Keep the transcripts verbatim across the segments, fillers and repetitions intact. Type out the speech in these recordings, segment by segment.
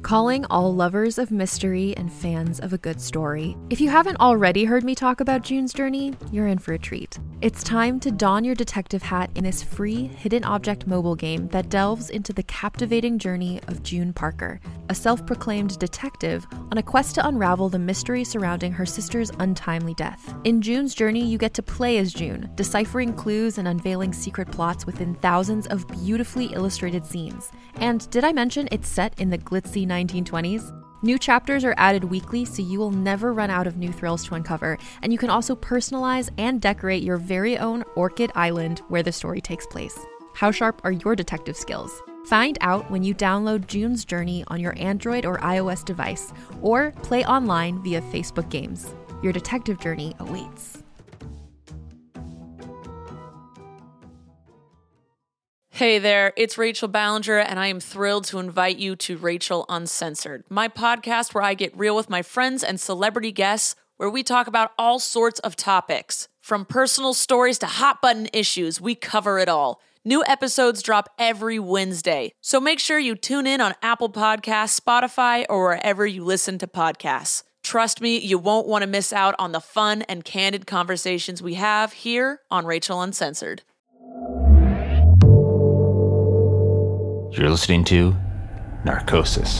Calling all lovers of mystery and fans of a good story. If you haven't already heard me talk about June's Journey, you're in for a treat. It's time to don your detective hat in this free hidden object mobile game that delves into the captivating journey of June Parker, a self-proclaimed detective on a quest to unravel the mystery surrounding her sister's untimely death. In June's Journey, you get to play as June, deciphering clues and unveiling secret plots within thousands of beautifully illustrated scenes. And did I mention it's set in the glitzy nineteen twenties? New chapters are added weekly, so you will never run out of new thrills to uncover, and you can also personalize and decorate your very own Orchid Island where the story takes place. How sharp are your detective skills? Find out when you download June's Journey on your Android or iOS device, or play online via Facebook Games. Your detective journey awaits. Hey there, it's Rachel Ballinger, and I am thrilled to invite you to Rachel Uncensored, my podcast where I get real with my friends and celebrity guests, where we talk about all sorts of topics. From personal stories to hot-button issues, we cover it all. New episodes drop every Wednesday, so make sure you tune in on Apple Podcasts, Spotify, or wherever you listen to podcasts. Trust me, you won't want to miss out on the fun and candid conversations we have here on Rachel Uncensored. You're listening to Narcosis.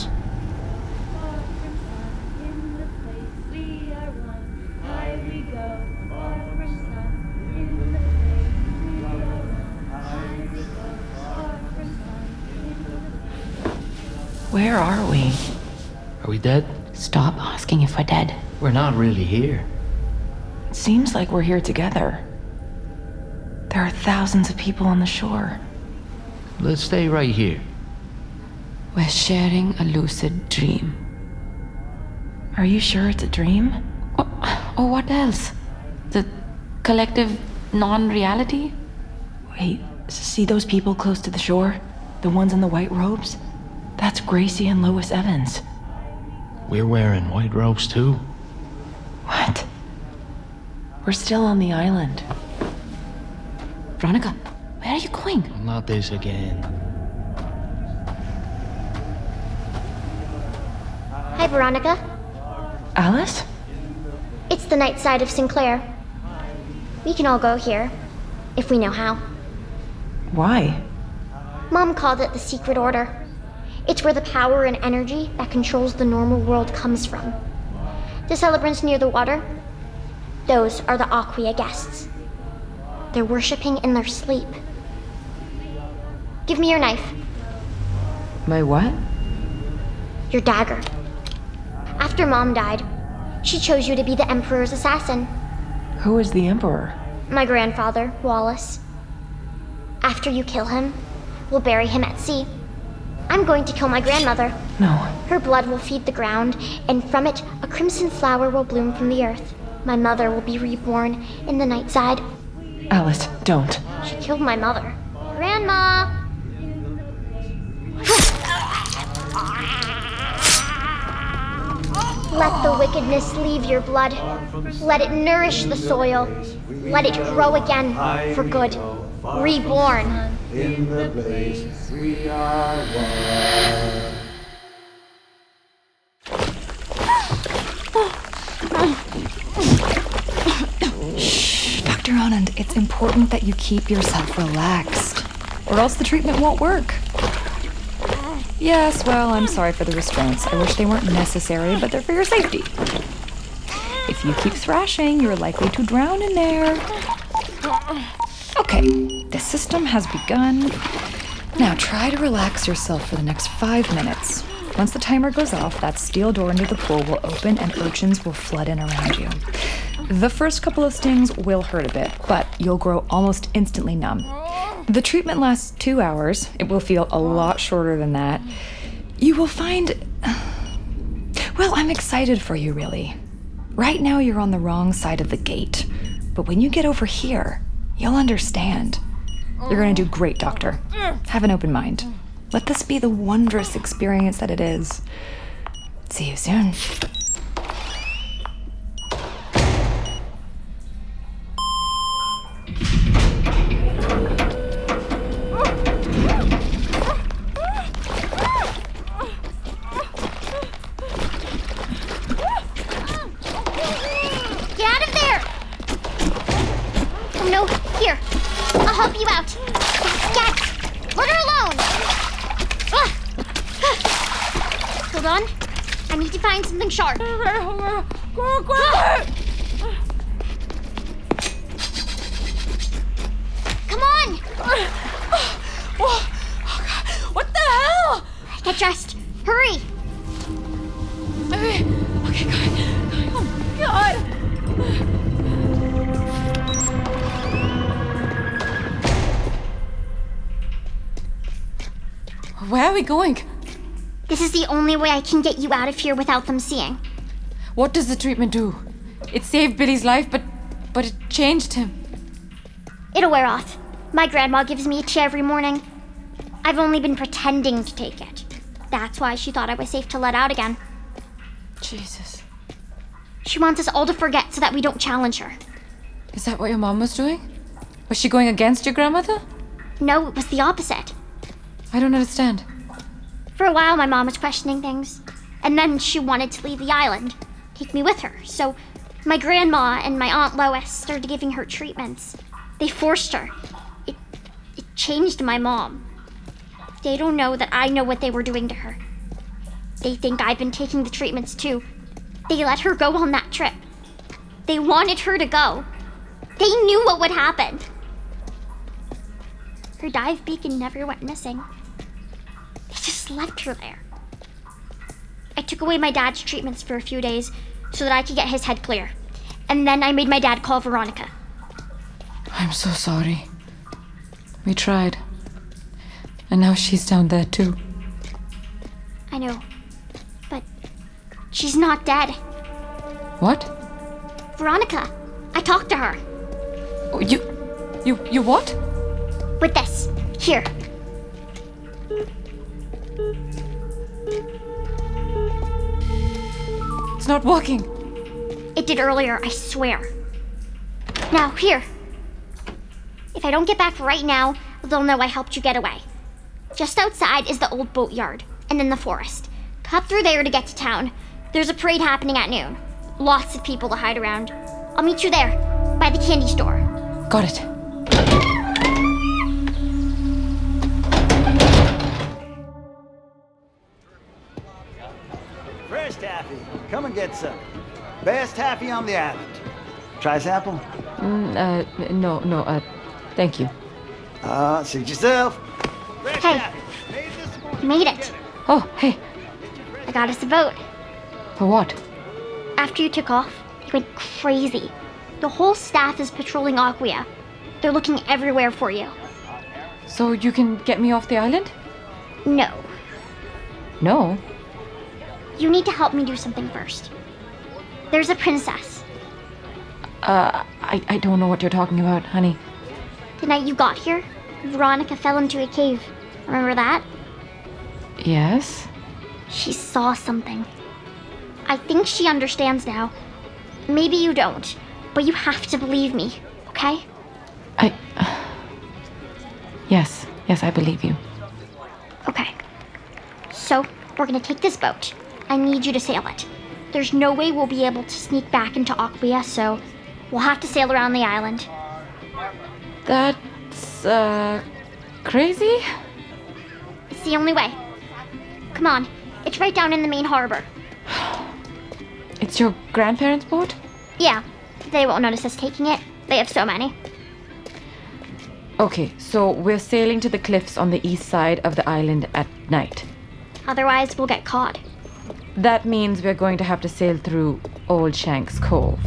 Where are we? Are we dead? Stop asking if we're dead. We're not really here. It seems like we're here together. There are thousands of people on the shore. Let's stay right here. We're sharing a lucid dream. Are you sure it's a dream? Or, or what else? The collective non-reality? Wait, see those people close to the shore? The ones in the white robes? That's Gracie and Lois Evans. We're wearing white robes too. What? We're still on the island. Veronica, where are you going? Not this again. Hi, Veronica. Alice? It's the night side of Sinclair. We can all go here, if we know how. Why? Mom called it the Secret Order. It's where the power and energy that controls the normal world comes from. The celebrants near the water, those are the Aquia guests. They're worshipping in their sleep. Give me your knife. My what? Your dagger. After Mom died, she chose you to be the Emperor's assassin. Who is the Emperor? My grandfather, Wallace. After you kill him, we'll bury him at sea. I'm going to kill my grandmother. No. Her blood will feed the ground, and from it, a crimson flower will bloom from the earth. My mother will be reborn in the night side. Alice, don't. She killed my mother. Grandma! Let the wickedness leave your blood. Let it nourish the soil. Let it grow again for good. Reborn. In the place we are one. Shh, Doctor Anand, it's important that you keep yourself relaxed, or else the treatment won't work. Yes, well, I'm sorry for the restraints. I wish they weren't necessary, but they're for your safety. If you keep thrashing, you're likely to drown in there. Okay, the system has begun. Now try to relax yourself for the next five minutes. Once the timer goes off, that steel door into the pool will open and urchins will flood in around you. The first couple of stings will hurt a bit, but you'll grow almost instantly numb. The treatment lasts two hours. It will feel a lot shorter than that. You will find... Well, I'm excited for you, really. Right now you're on the wrong side of the gate, but when you get over here, you'll understand. You're gonna do great, Doctor. Have an open mind. Let this be the wondrous experience that it is. See you soon. Hold on. I need to find something sharp. Go, go! Come on! Oh, God. What the hell? Get dressed. Hurry! Okay, okay, God. Oh, God. Where are we going? This is the only way I can get you out of here without them seeing. What does the treatment do? It saved Billy's life, but but it changed him. It'll wear off. My grandma gives me a tea every morning. I've only been pretending to take it. That's why she thought I was safe to let out again. Jesus. She wants us all to forget so that we don't challenge her. Is that what your mom was doing? Was she going against your grandmother? No, it was the opposite. I don't understand. For a while, my mom was questioning things. And then she wanted to leave the island, take me with her. So my grandma and my Aunt Lois started giving her treatments. They forced her. It, it changed my mom. They don't know that I know what they were doing to her. They think I've been taking the treatments too. They let her go on that trip. They wanted her to go. They knew what would happen. Her dive beacon never went missing. They just left her there. I took away my dad's treatments for a few days so that I could get his head clear. And then I made my dad call Veronica. I'm so sorry. We tried. And now she's down there too. I know. But she's not dead. What? Veronica. I talked to her. Oh, you... You... You what? With this. Here. It's not working. It did earlier, I swear. Now, here. If I don't get back right now, they'll know I helped you get away. Just outside is the old boatyard, and then the forest. Cut through there to get to town. There's a parade happening at noon. Lots of people to hide around. I'll meet you there, by the candy store. Got it. Fresh taffy. Come and get some. Best taffy on the island. Try sample? Mm, uh, no, no, uh, thank you. Uh, suit yourself. Fresh Hey. taffy. Made this morning. You made it. Oh, hey. I got us a boat. For what? After you took off, he went crazy. The whole staff is patrolling Aquia. They're looking everywhere for you. So you can get me off the island? No. No. You need to help me do something first. There's a princess. Uh, I, I don't know what you're talking about, honey. The night you got here, Veronica fell into a cave. Remember that? Yes? She saw something. I think she understands now. Maybe you don't, but you have to believe me, okay? I... Uh, yes, yes, I believe you. Okay. So, we're gonna take this boat. I need you to sail it. There's no way we'll be able to sneak back into Aquia, so we'll have to sail around the island. That's, uh, crazy? It's the only way. Come on, it's right down in the main harbor. It's your grandparents' boat? Yeah, they won't notice us taking it. They have so many. Okay, so we're sailing to the cliffs on the east side of the island at night. Otherwise, we'll get caught. That means we're going to have to sail through Old Shanks Cove.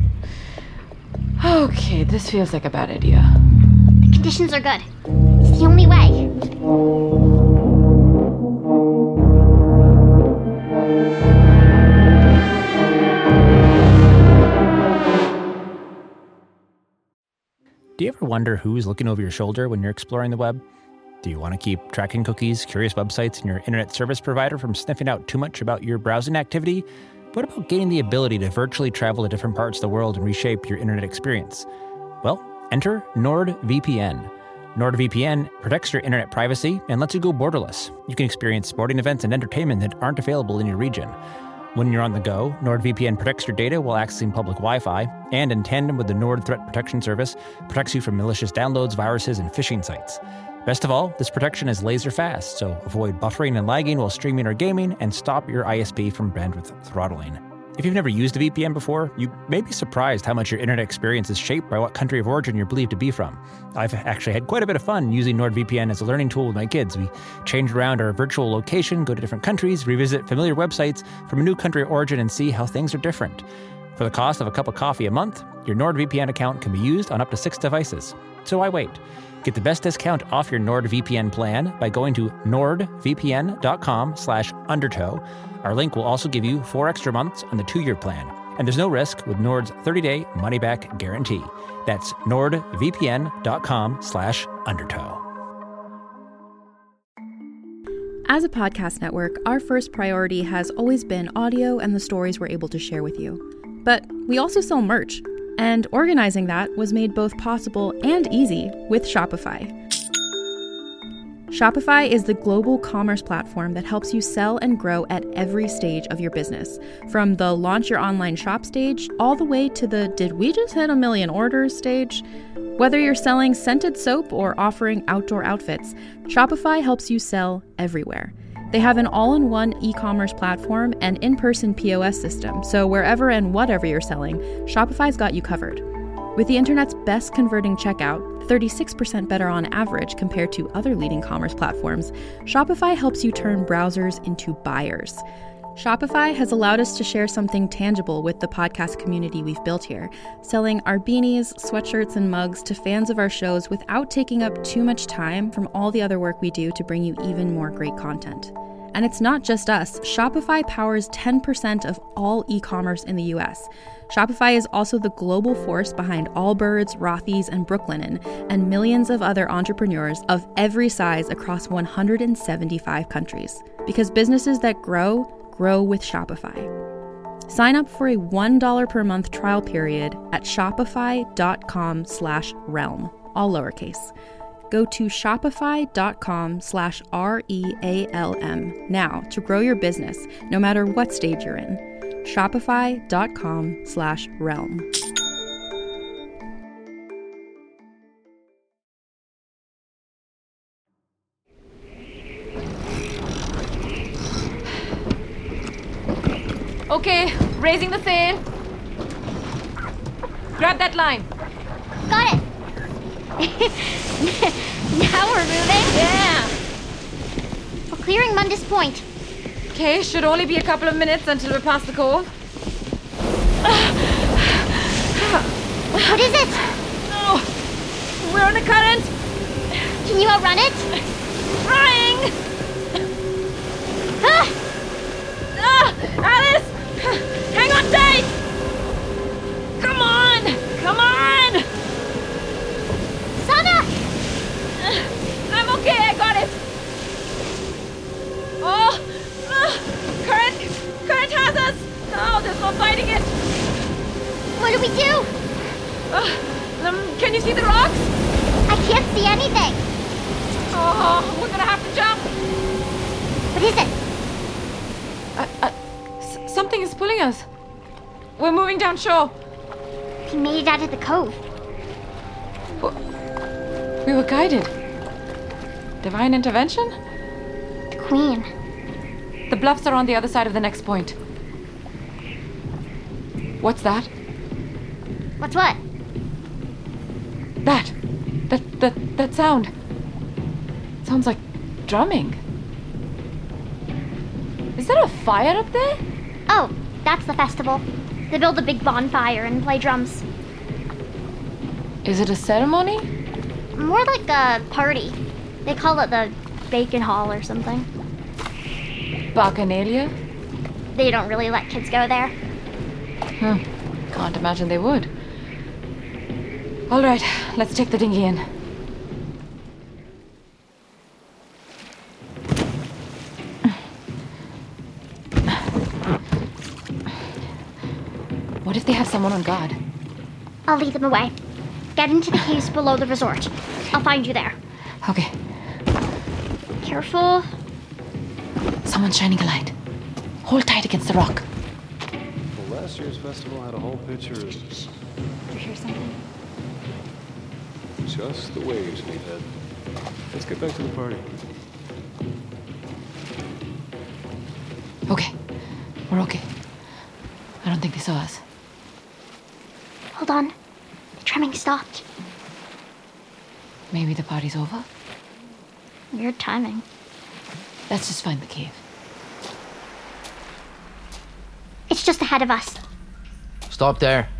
Okay, this feels like a bad idea. The conditions are good. It's the only way. Do you ever wonder who's looking over your shoulder when you're exploring the web? Do you want to keep tracking cookies, curious websites, and your internet service provider from sniffing out too much about your browsing activity? What about gaining the ability to virtually travel to different parts of the world and reshape your internet experience? Well, enter NordVPN. NordVPN protects your internet privacy and lets you go borderless. You can experience sporting events and entertainment that aren't available in your region. When you're on the go, NordVPN protects your data while accessing public Wi-Fi, and in tandem with the Nord Threat Protection Service, protects you from malicious downloads, viruses, and phishing sites. Best of all, this protection is laser fast, so avoid buffering and lagging while streaming or gaming, and stop your I S P from bandwidth throttling. If you've never used a V P N before, you may be surprised how much your internet experience is shaped by what country of origin you're believed to be from. I've actually had quite a bit of fun using NordVPN as a learning tool with my kids. We change around our virtual location, go to different countries, revisit familiar websites from a new country of origin, and see how things are different. For the cost of a cup of coffee a month, your NordVPN account can be used on up to six devices. So why wait? Get the best discount off your NordVPN plan by going to nordvpn.com slash undertow. Our link will also give you four extra months on the two-year plan. And there's no risk with Nord's thirty-day money-back guarantee. That's nordvpn.com slash undertow. As a podcast network, our first priority has always been audio and the stories we're able to share with you. But we also sell merch, and organizing that was made both possible and easy with Shopify. Shopify is the global commerce platform that helps you sell and grow at every stage of your business, from the launch your online shop stage all the way to the did we just hit a million orders stage. Whether you're selling scented soap or offering outdoor outfits, Shopify helps you sell everywhere. They have an all-in-one e-commerce platform and in-person P O S system, so wherever and whatever you're selling, Shopify's got you covered. With the internet's best converting checkout, thirty-six percent better on average compared to other leading commerce platforms, Shopify helps you turn browsers into buyers. Shopify has allowed us to share something tangible with the podcast community we've built here, selling our beanies, sweatshirts, and mugs to fans of our shows without taking up too much time from all the other work we do to bring you even more great content. And it's not just us. Shopify powers ten percent of all e-commerce in the U S. Shopify is also the global force behind Allbirds, Rothy's, and Brooklinen, and millions of other entrepreneurs of every size across one hundred seventy-five countries. Because businesses that grow, grow with Shopify. Sign up for a one dollar per month trial period at shopify.com slash realm, all lowercase. Go to shopify.com slash R-E-A-L-M now to grow your business, no matter what stage you're in. Shopify.com slash realm. Okay, raising the sail. Grab that line. Got it. Now we're moving? Yeah. We're clearing Mundus Point. Okay, should only be a couple of minutes until we're past the cove. What is it? Oh, we're on a current. Can you outrun it? Trying. Ah! Ah, Alice! Hang on tight! Come on! Come on! Sana! I'm okay, I got it! Oh! Uh, current! Current has us! No, there's no fighting it! What do we do? Uh, um, can you see the rocks? I can't see anything. Oh, we're gonna have to jump! What is it? Uh, uh, s- something is pulling us. We're moving down shore. We made it out of the cove. We were guided. Divine intervention? The Queen. The bluffs are on the other side of the next point. What's that? What's what? That. That, that, that sound. It sounds like drumming. Is there a fire up there? Oh, that's the festival. They build a big bonfire and play drums. Is it a ceremony? More like a party. They call it the Bacon Hall or something. Bacchanalia? They don't really let kids go there. Hmm. Can't imagine they would. All right, let's take the dinghy in. What if they have someone on guard? I'll lead them away. Get into the caves below the resort. I'll find you there. Okay. Careful. Someone's shining a light. Hold tight against the rock. Well, last year's festival had a whole picture of... Did you hear something? Just the waves, Meathead. Let's get back to the party. Okay. We're okay. I don't think they saw us. Hold on. The tremming stopped. Maybe the party's over? Weird timing. Let's just find the cave. It's just ahead of us. Stop there.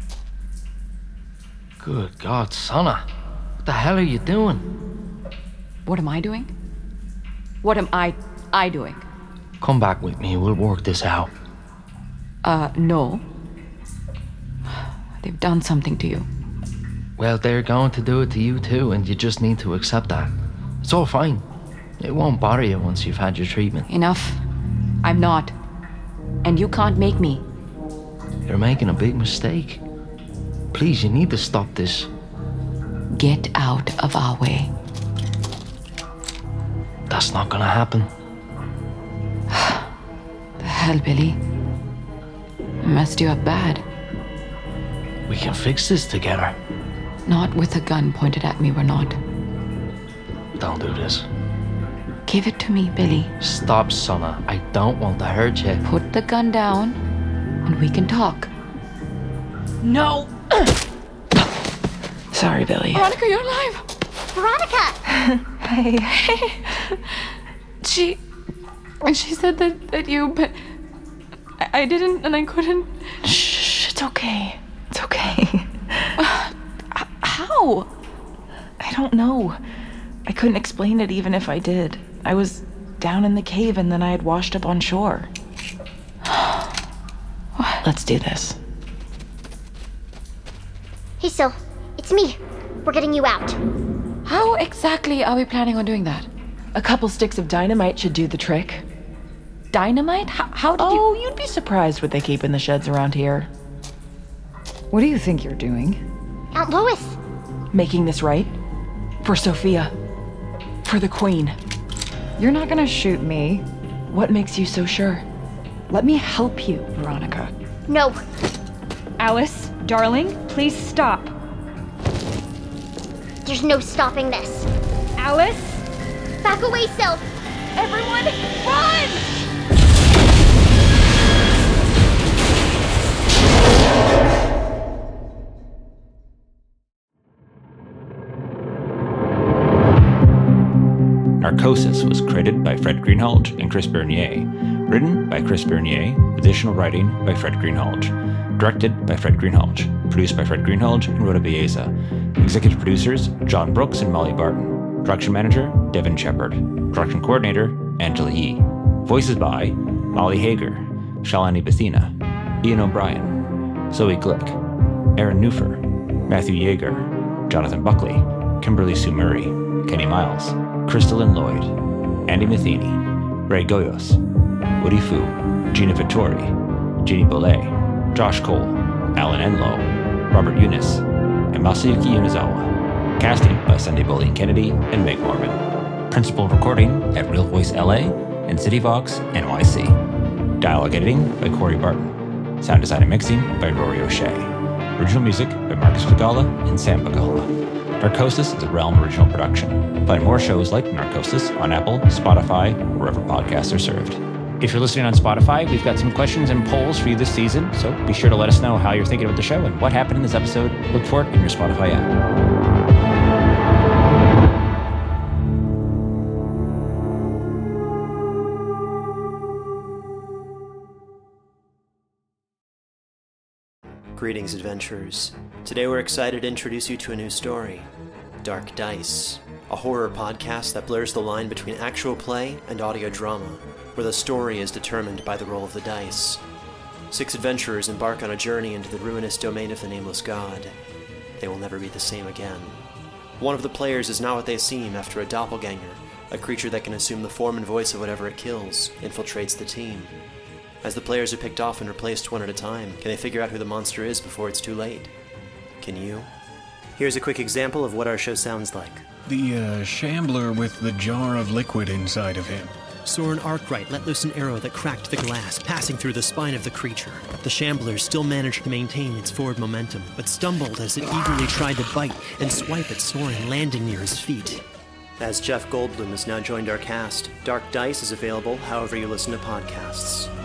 Good God, Sana. What the hell are you doing? What am I doing? What am I... I doing? Come back with me, we'll work this out. Uh, no. They've done something to you. Well, they're going to do it to you too, and you just need to accept that. It's all fine. It won't bother you once you've had your treatment. Enough. I'm not. And you can't make me. You're making a big mistake. Please, you need to stop this. Get out of our way. That's not gonna happen. The hell, Billy? I messed you up bad. We can fix this together. Not with a gun pointed at me, we're not. Don't do this. Give it to me, Billy. Stop, Sana. I don't want to hurt you. Put the gun down, and we can talk. No! Sorry, Billy. Veronica, you're alive! Veronica! Hey. Hey. She... She said that, that you... But I, I didn't, and I couldn't... Shh, it's okay. It's okay. Uh, how? I don't know. I couldn't explain it even if I did. I was down in the cave and then I had washed up on shore. Let's do this. Hey, Sil. It's me. We're getting you out. How exactly are we planning on doing that? A couple sticks of dynamite should do the trick. Dynamite? How, how did you... Oh, you'd be surprised what they keep in the sheds around here. What do you think you're doing? Aunt Lois. Making this right? For Sophia. For the Queen. You're not gonna shoot me. What makes you so sure? Let me help you, Veronica. No. Alice, darling, please stop. There's no stopping this. Alice? Back away, Sil. Everyone, run! Narcosis was created by Fred Greenhalgh and Chris Bernier. Written by Chris Bernier, with additional writing by Fred Greenhalgh. Directed by Fred Greenhalgh. Produced by Fred Greenhalgh and Rhoda Baeza. Executive producers, John Brooks and Molly Barton. Production manager, Devin Shepard. Production coordinator, Angela Yee. Voices by Molly Hager, Shalani Bethina, Ian O'Brien, Zoe Glick, Aaron Newfer, Matthew Yeager, Jonathan Buckley, Kimberly Sue Murray, Kenny Miles, Crystalline Lloyd, Andy Matheny, Ray Goyos, Woody Fu, Gina Vittori, Jeannie Bollet, Josh Cole, Alan Enlow, Robert Eunice, and Masayuki Unizawa. Casting by Sunday Bullion Kennedy and Meg Mormon. Principal recording at Real Voice L A and CityVox N Y C. Dialogue editing by Corey Barton. Sound design and mixing by Rory O'Shea. Original music by Marcus Pagala and Sam Pagala. Narcosis is a Realm original production. Find more shows like Narcosis on Apple, Spotify, or wherever podcasts are served. If you're listening on Spotify, we've got some questions and polls for you this season, so be sure to let us know how you're thinking about the show and what happened in this episode. Look for it in your Spotify app. Greetings, adventurers. Today we're excited to introduce you to a new story, Dark Dice, a horror podcast that blurs the line between actual play and audio drama, where the story is determined by the roll of the dice. Six adventurers embark on a journey into the ruinous domain of the Nameless God. They will never be the same again. One of the players is not what they seem after a doppelganger, a creature that can assume the form and voice of whatever it kills, infiltrates the team. As the players are picked off and replaced one at a time, can they figure out who the monster is before it's too late? Can you? Here's a quick example of what our show sounds like. The, uh, shambler with the jar of liquid inside of him. Soren Arkwright let loose an arrow that cracked the glass, passing through the spine of the creature. The shambler still managed to maintain its forward momentum, but stumbled as it eagerly tried to bite and swipe at Soren, landing near his feet. as Jeff Goldblum has now joined our cast. Dark Dice is available however you listen to podcasts.